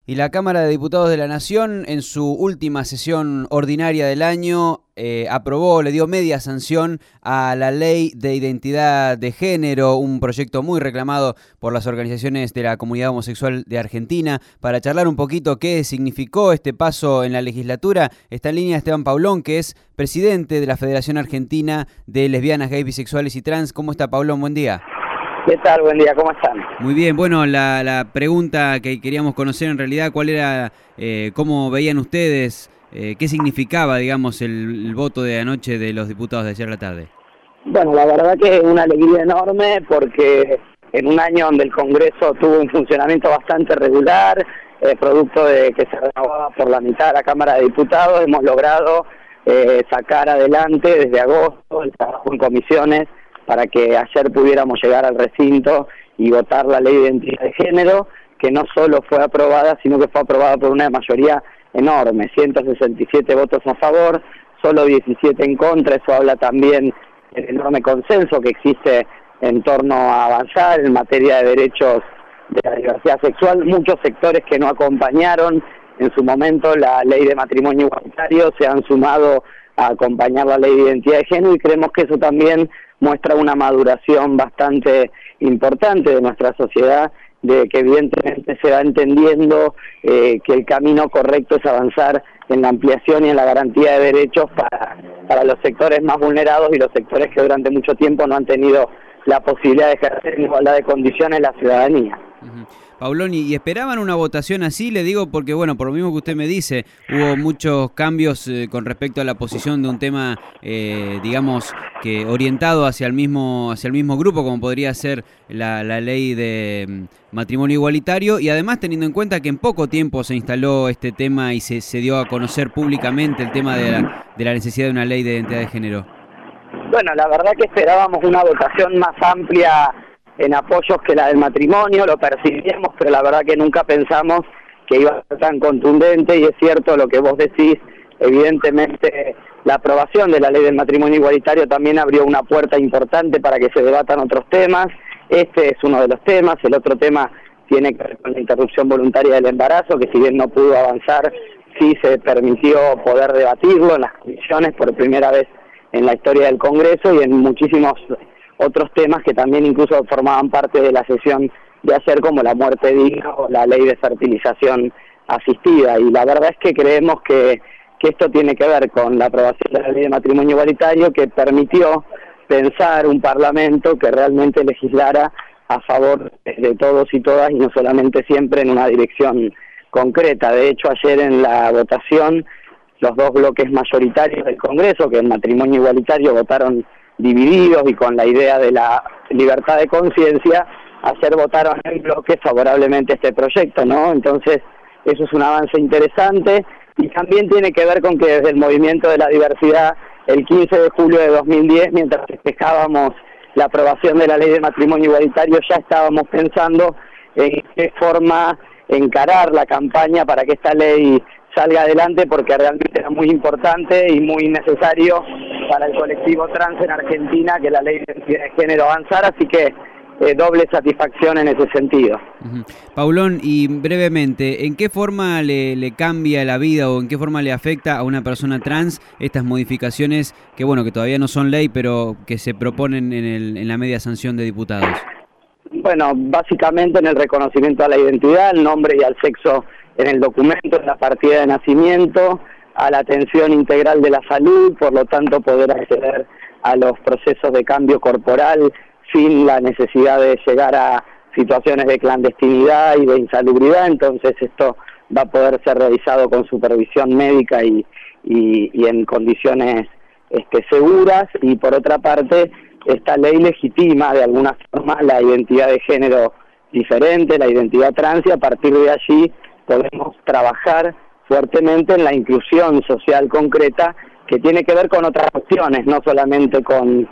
Y la Cámara de Diputados de la Nación, en su última sesión ordinaria del año, aprobó, le dio media sanción a la Ley de Identidad de Género, un proyecto muy reclamado por las organizaciones de la comunidad homosexual de Argentina. Para charlar un poquito qué significó este paso en la legislatura, está en línea Esteban Paulón, que es presidente de la Federación Argentina de Lesbianas, Gays, Bisexuales y Trans. ¿Cómo está, Paulón? Buen día. ¿Qué tal? Buen día, ¿cómo están? Muy bien, bueno, la pregunta que queríamos conocer en realidad, ¿cuál era, cómo veían ustedes, qué significaba, digamos, el voto de anoche de los diputados de ayer a la tarde? Bueno, la verdad que es una alegría enorme porque en un año donde el Congreso tuvo un funcionamiento bastante regular, producto de que se renovaba por la mitad la Cámara de Diputados, hemos logrado sacar adelante desde agosto el trabajo en comisiones para que ayer pudiéramos llegar al recinto y votar la Ley de Identidad de Género, que no solo fue aprobada, sino que fue aprobada por una mayoría enorme, 167 votos a favor, solo 17 en contra. Eso habla también del enorme consenso que existe en torno a avanzar en materia de derechos de la diversidad sexual. Muchos sectores que no acompañaron en su momento la Ley de Matrimonio Igualitario se han sumado a acompañar la Ley de Identidad de Género, y creemos que eso también muestra una maduración bastante importante de nuestra sociedad, de que evidentemente se va entendiendo que el camino correcto es avanzar en la ampliación y en la garantía de derechos para los sectores más vulnerados y los sectores que durante mucho tiempo no han tenido la posibilidad de ejercer en igualdad de condiciones la ciudadanía. Paulón, ¿y esperaban una votación así? Le digo porque, bueno, por lo mismo que usted me dice, hubo muchos cambios con respecto a la posición de un tema, digamos, que orientado hacia el mismo grupo, como podría ser la ley de matrimonio igualitario, y además teniendo en cuenta que en poco tiempo se instaló este tema y se dio a conocer públicamente el tema de la necesidad de una ley de identidad de género. Bueno, la verdad que esperábamos una votación más amplia en apoyos que la del matrimonio, lo percibíamos, pero la verdad que nunca pensamos que iba a ser tan contundente, y es cierto lo que vos decís. Evidentemente la aprobación de la ley del matrimonio igualitario también abrió una puerta importante para que se debatan otros temas. Este es uno de los temas. El otro tema tiene que ver con la interrupción voluntaria del embarazo, que si bien no pudo avanzar, sí se permitió poder debatirlo en las comisiones por primera vez en la historia del Congreso, y en muchísimos otros temas que también incluso formaban parte de la sesión de ayer, como la muerte digna o la ley de fertilización asistida. Y la verdad es que creemos que esto tiene que ver con la aprobación de la ley de matrimonio igualitario, que permitió pensar un parlamento que realmente legislara a favor de todos y todas, y no solamente siempre en una dirección concreta. De hecho, ayer en la votación, los dos bloques mayoritarios del Congreso, que en matrimonio igualitario votaron divididos y con la idea de la libertad de conciencia, ayer votaron en bloque favorablemente este proyecto, ¿no? Entonces, eso es un avance interesante, y también tiene que ver con que desde el movimiento de la diversidad, el 15 de julio de 2010, mientras festejábamos la aprobación de la ley de matrimonio igualitario, ya estábamos pensando en qué forma encarar la campaña para que esta ley salga adelante, porque realmente era muy importante y muy necesario para el colectivo trans en Argentina que la ley de identidad de género avanzara, así que doble satisfacción en ese sentido. Paulón, y brevemente, ¿en qué forma le cambia la vida o en qué forma le afecta a una persona trans estas modificaciones que, bueno, que todavía no son ley, pero que se proponen en la media sanción de diputados? Bueno, básicamente en el reconocimiento a la identidad, al nombre y al sexo en el documento, en la partida de nacimiento, a la atención integral de la salud, por lo tanto poder acceder a los procesos de cambio corporal sin la necesidad de llegar a situaciones de clandestinidad y de insalubridad. Entonces esto va a poder ser realizado con supervisión médica y en condiciones seguras. Y por otra parte, esta ley legitima de alguna forma la identidad de género diferente, la identidad trans, y a partir de allí podemos trabajar fuertemente en la inclusión social concreta, que tiene que ver con otras cuestiones, no solamente con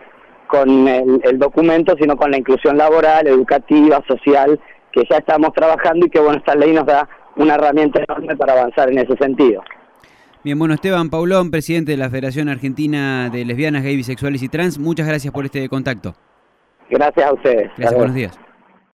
el documento, sino con la inclusión laboral, educativa, social, que ya estamos trabajando, y que bueno, esta ley nos da una herramienta enorme para avanzar en ese sentido. Bien, bueno, Esteban Paulón, presidente de la Federación Argentina de Lesbianas, Gays, Bisexuales y Trans, muchas gracias por este contacto. Gracias a ustedes. Gracias, buenos días.